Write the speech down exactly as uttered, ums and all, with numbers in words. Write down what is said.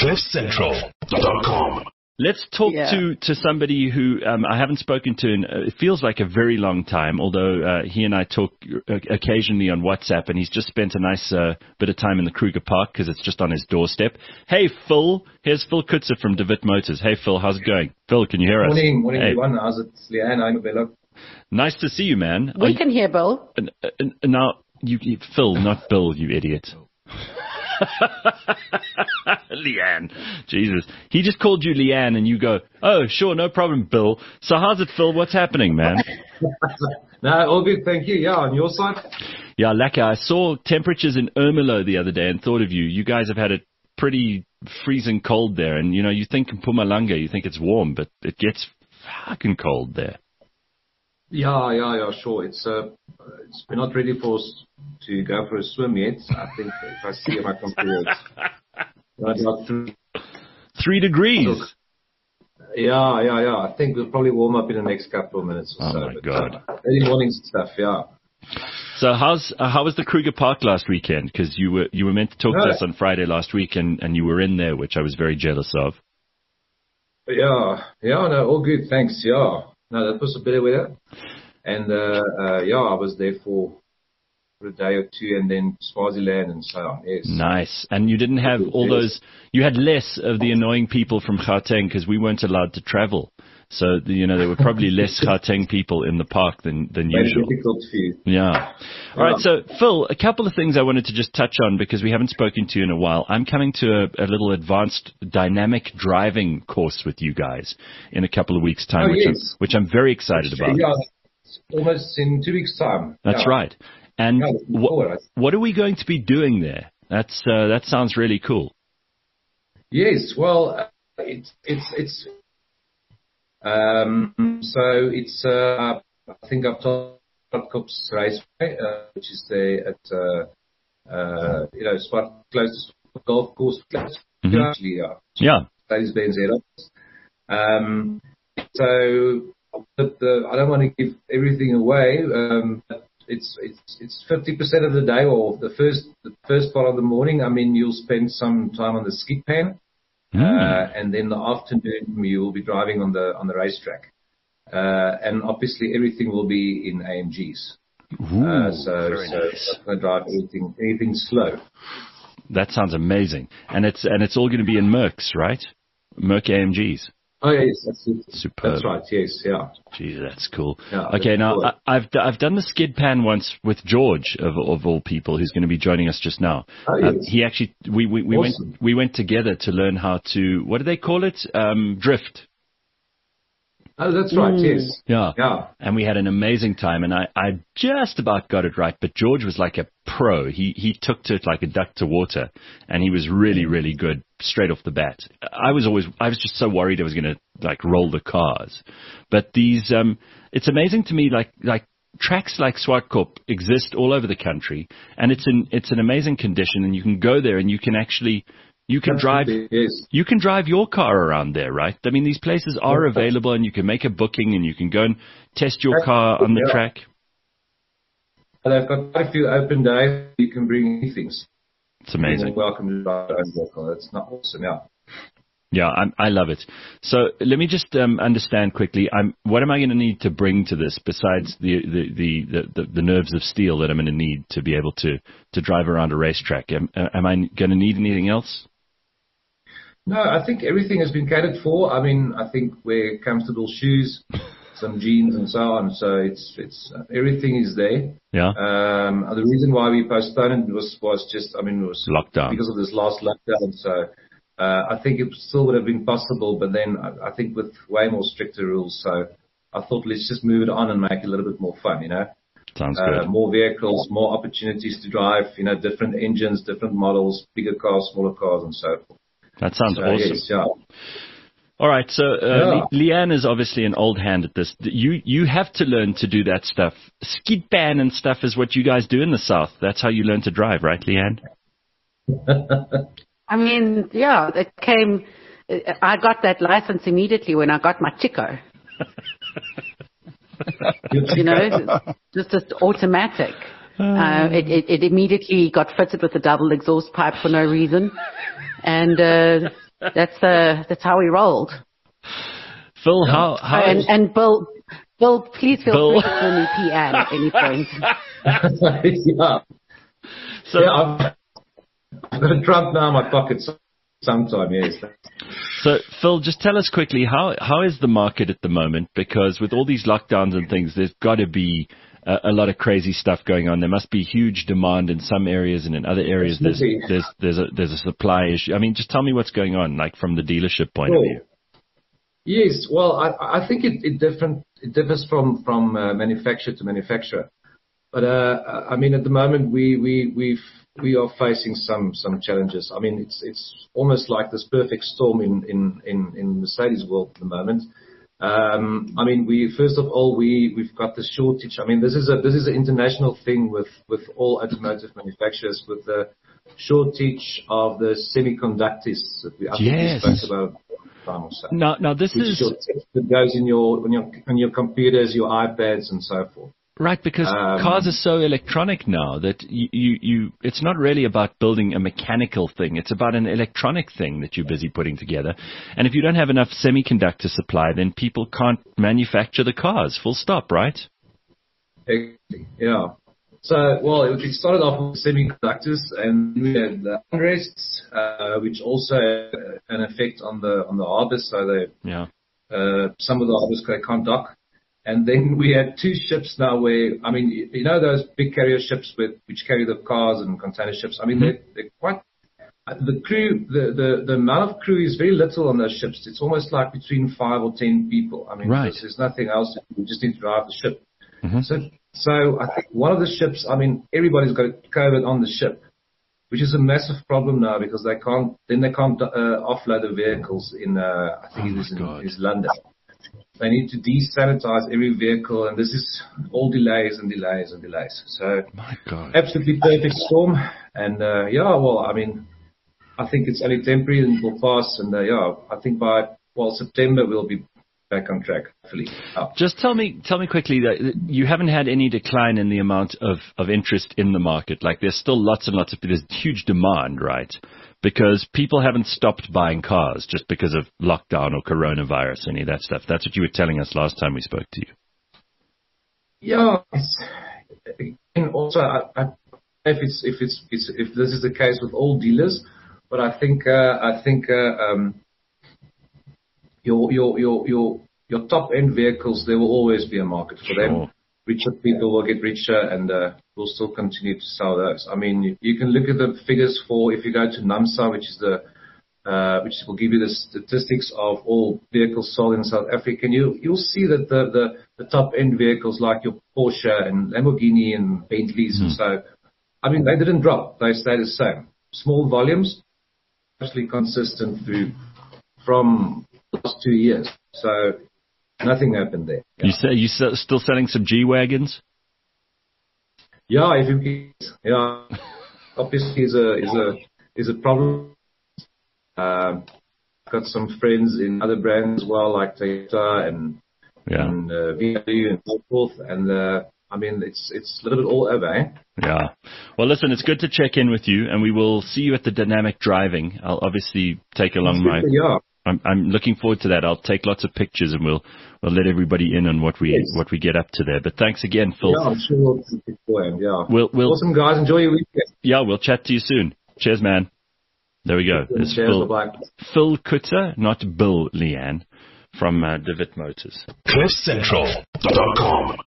cliff central dot com. Let's talk Yeah. to, to somebody who um, I haven't spoken to in, uh, it feels like a very long time, although uh, he and I talk uh, occasionally on WhatsApp, and he's just spent a nice uh, bit of time in the Kruger Park because it's just on his doorstep. Hey, Phil. Here's Phil Kutzer from DeWitt Motors. Hey, Phil. How's it going? Phil, can you hear us? Morning. Morning, hey. everyone. How's it? Leanne, I'm Bella. Nice to see you, man. We Are can hear Bill. you, uh, uh, now, you, you, Phil, not Bill, you idiot. Leanne. Jesus. He just called you Leanne and you go, oh, sure, no problem, Bill. So how's it, Phil? What's happening, man? No, all good. Thank you. Yeah, on your side? Yeah, lekker. I saw temperatures in Ermelo the other day and thought of you. You guys have had it pretty freezing cold there. And, you know, you think in Mpumalanga, you think it's warm, but it gets fucking cold there. Yeah, yeah, yeah, sure. It's, uh, it's, we're not ready for us to go for a swim yet. I think if I see my computer, it's right about three. Three degrees. Look, yeah, yeah, yeah. I think we'll probably warm up in the next couple of minutes or Oh, so. my but, God. Uh, early mornings stuff, yeah. So how's uh, how was the Kruger Park last weekend? Because you were you were meant to talk No. to us on Friday last week, and, and you were in there, which I was very jealous of. Yeah, yeah, no, all good. Thanks. Yeah. No, that was a better weather. And, uh, uh, yeah, I was there for, for a day or two and then Swaziland and so on. Yes. Nice. And you didn't have all those, you had less of the annoying people from Gauteng because we weren't allowed to travel. So, the, you know, there were probably less Gauteng people in the park than, than Very usual. difficult for you. Yeah. All right. So, Phil, a couple of things I wanted to just touch on because we haven't spoken to you in a while. I'm coming to a, a little advanced dynamic driving course with you guys in a couple of weeks' time, Oh, which, yes. I'm, which I'm very excited about. Yeah, it's almost in two weeks' time. That's yeah. right. And Yeah, looking wh- forward. what are we going to be doing there? That's uh, that sounds really cool. Yes, well, uh, it's, it's, it's, um, so it's, uh, I think I've told Cops Raceway, uh, which is the, at, uh, uh, you know, it's quite close to golf course, close Mhm. to actually, yeah. Yeah. Mercedes-Benz Aeros. Um, so the, the, I don't want to give everything away. Um, but it's it's it's fifty percent of the day, or the first the first part of the morning. I mean, you'll spend some time on the skid pan, Mm. uh, and then the afternoon you will be driving on the on the racetrack. Uh, and obviously everything will be in A M Gs. Ooh, uh, so very so nice. I'm going to drive anything anything slow. That sounds amazing. And it's and it's all going to be in Mercs, right? Merc A M Gs. Oh yes, that's it. Superb. That's right. Yes, yeah. Jeez, that's cool. Yeah, okay, that's now cool. I, I've d- I've done the skid pan once with George of of all people, who's going to be joining us just now. Oh, Um, yes. he actually we we, we Awesome. went we went together to learn how to, what do they call it? Um, drift. Oh, that's right. Yes. Yeah. Yeah. And we had an amazing time, and I, I just about got it right, but George was like a pro. He he took to it like a duck to water, and he was really, really good straight off the bat. I was always, I was just so worried I was going to like roll the cars. But these, um, it's amazing to me, like, like tracks like Swartkop exist all over the country, and it's in, it's an amazing condition, and you can go there and you can actually, you can drive, Yes. you can drive your car around there, right? I mean, these places are available, and you can make a booking, and you can go and test your car on the Yeah. track. They've got quite a few open days. You can bring anything. It's amazing. You're welcome to drive your own vehicle. That's not awesome, yeah. Yeah, I'm, I love it. So let me just um, understand quickly. I'm, what am I going to need to bring to this besides the the, the, the, the nerves of steel that I'm going to need to be able to, to drive around a racetrack? Am, am I going to need anything else? No, I think everything has been catered for. I mean, I think wear comfortable shoes, some jeans and so on. So it's it's uh, everything is there. Yeah. Um, the reason why we postponed it was was just, I mean, it was Lockdown. because of this last lockdown. So uh, I think it still would have been possible, but then I, I think with way more stricter rules. So I thought let's just move it on and make it a little bit more fun, you know. Sounds Uh, good. more vehicles, more opportunities to drive, you know, different engines, different models, bigger cars, smaller cars, and so forth. That sounds So, awesome. yes, yeah. All right, so uh, Yeah. Le- Leanne is obviously an old hand at this. You you have to learn to do that stuff. Skid pan and stuff is what you guys do in the South. That's how you learn to drive, right, Leanne? I mean, yeah, it came. I got that license immediately when I got my Chico. You know, just just automatic. Uh, it, it, it immediately got fitted with a double exhaust pipe for no reason, and uh, That's uh, that's how we rolled. Phil, how how and, and Bill, Bill, please feel Bill. free to call me P Ann at any point. yeah. So, yeah, I've, I've got a Trump now in my pocket sometime, yes. So, Phil, just tell us quickly, how how is the market at the moment? Because with all these lockdowns and things, there's got to be a, a lot of crazy stuff going on. There must be huge demand in some areas, and in other areas there's there's there's a there's a supply issue. I mean, just tell me what's going on, like from the dealership point Cool. of view. Yes, well, I, I think it, it different it differs from from uh, manufacturer to manufacturer. But uh, I mean, at the moment, we we we've we are facing some some challenges. I mean, it's it's almost like this perfect storm in in in, in Mercedes world at the moment. Um, I mean, we first of all we we've got the shortage. I mean, this is a this is an international thing with with all automotive manufacturers, with the shortage of the semiconductors that we I think Yes. we spoke about. So. Now, now this Which is is that goes in your on your on your computers, your iPads, and so forth. right, because Um, cars are so electronic now that you, you you it's not really about building a mechanical thing. It's about an electronic thing that you're busy putting together. And if you don't have enough semiconductor supply, then people can't manufacture the cars. Full stop, right? Exactly. Yeah. So, well, it it started off with semiconductors, and we had the unrest, uh, which also had an effect on the on the harbors. So they, Yeah. uh, some of the harbors they can't dock. And then we had two ships now where, I mean, you you know those big carrier ships with, which carry the cars and container ships. I mean, they're, they're quite. uh, The crew, the, the the amount of crew is very little on those ships. It's almost like between five or ten people. I mean, Right. there's, there's nothing else. You just need to drive the ship. Mhm. So, so I think one of the ships, I mean, everybody's got COVID on the ship, which is a massive problem now because they can't, then they can't uh, offload the vehicles in, uh, I think Oh it my is in God. is London. They need to desanitize every vehicle, and this is all delays and delays and delays. So, My God. absolutely perfect storm. And, uh, yeah, well, I mean, I think it's only temporary and will pass. And, uh, yeah, I think by, well, September we'll be back on track, hopefully. Oh. Just tell me, tell me quickly that you haven't had any decline in the amount of, of interest in the market. Like there's still lots and lots of, there's huge demand, right? Because people haven't stopped buying cars just because of lockdown or coronavirus, any of that stuff. That's what you were telling us last time we spoke to you. Yeah, it's, and also I, I, if it's if it's, it's if this is the case with all dealers, but I think uh, I think uh, um, your your your your your top end vehicles, there will always be a market for Sure. them. Richer people will get richer, and uh, we'll still continue to sell those. I mean, you, you can look at the figures for if you go to NAMSA, which is the uh, which will give you the statistics of all vehicles sold in South Africa. And you you'll see that the the, the top end vehicles like your Porsche and Lamborghini and Bentleys Hmm. and so, I mean, they didn't drop; they stayed the same. Small volumes, actually consistent through from the last two years. So nothing happened there. Yeah. You say you se- still selling some G wagons? Yeah, if you yeah, obviously is a is a is a problem. Um, I've got some friends in other brands as well, like Toyota and Yeah. and uh, V W and so forth. And uh, I mean, it's it's a little bit all over. Eh? Yeah. Well, listen, it's good to check in with you, and we will see you at the dynamic driving. I'll obviously take along my. Yeah. I'm, I'm looking forward to that. I'll take lots of pictures, and we'll we'll let everybody in on what we Yes. what we get up to there. But thanks again, Phil. Yeah, I'm sure we'll keep it going. Yeah. We'll we'll Awesome, guys. Enjoy your weekend. yeah we'll chat to you soon. Cheers, man. There we go. There's Cheers. Phil Bye-bye. Phil Kutter, not Bill Leanne, from uh, Dewitt Motors. cliff central dot com